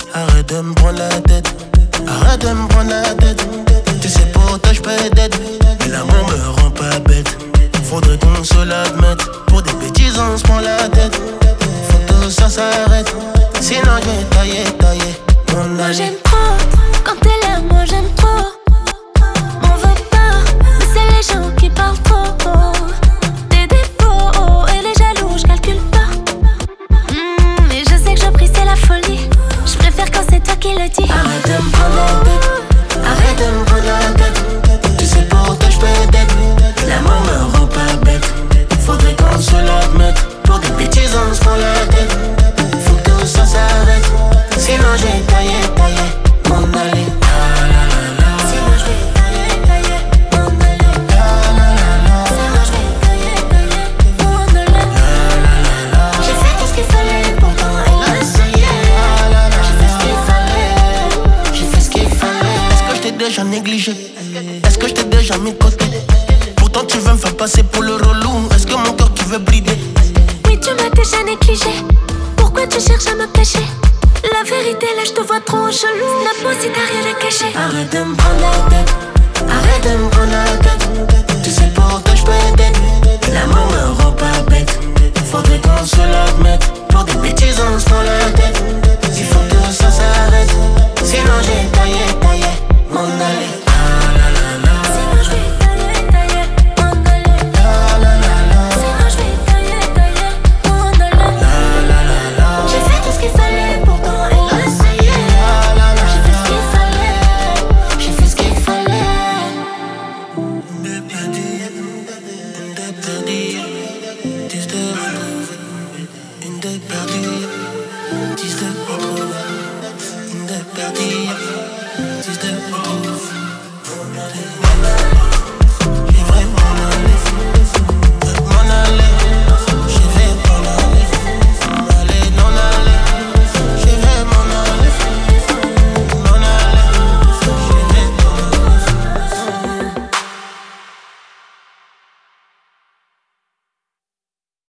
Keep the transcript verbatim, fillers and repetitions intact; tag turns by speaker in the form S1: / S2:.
S1: Arrête de me prendre la tête, arrête de me prendre la tête. Tu sais pour toi j'peux d'aide, mais l'amour me rend pas bête. Faudrait qu'on se l'admette, pour des bêtises on se prend la tête. Faut que tout ça s'arrête, sinon je vais tailler, tailler mon
S2: Moi
S1: année.
S2: j'aime trop, quand t'es là moi j'aime trop. M'en veux pas, mais c'est les gens qui parlent trop. Des défauts et les jaloux j'calcule pas. Mmh, mais je sais que je prie c'est la folie. J'préfère quand c'est toi qui le dis.
S1: Arrête de me prendre la tête, arrête de me prendre la tête. Tu sais pour toi j'peux d'aide, l'amour me rend pas bête. Faudrait qu'on se l'admette, pour des bêtises on se prend la tête. Faut que tout ça s'arrête, sinon je vais tailler, tailler mon allée.
S2: Sinon je vais tailler, tailler mon allée. Sinon je vais tailler, tailler mon allée. J'ai fait tout ce qu'il fallait, pourtant elle a essayé. J'ai fait ce qu'il fallait, j'ai fait ce qu'il fallait.
S1: Est-ce que je t'ai déjà négligé? Est-ce que je t'ai déjà mis de côté? Pourtant tu veux me faire passer pour le relou. Est-ce que mon cœur tu veux brider?
S2: Oui tu m'as déjà négligé. Pourquoi tu cherches à me cacher? La vérité là je te vois trop chelou. La peau si t'as rien à cacher.
S1: Arrête de me prendre la tête, arrête de me prendre la tête. Tu sais pour toi j'peux d'aide, l'amour me rend pas bête. Faudrait qu'on se l'admette, pour des bêtises on se prend la tête. Il faut que tout ça s'arrête, sinon j'ai taillé, taillé mon allée.
S2: Sinon je vais tailler, tailler mon allée. Sinon je vais tailler, tailler mon allée. J'ai fait tout ce qu'il fallait, pourtant elle a essayé. J'ai fait ce qu'il fallait, j'ai fait ce qu'il fallait.
S1: Une de perdue, dix de retrouve. Une de perdue, dix de retrouve.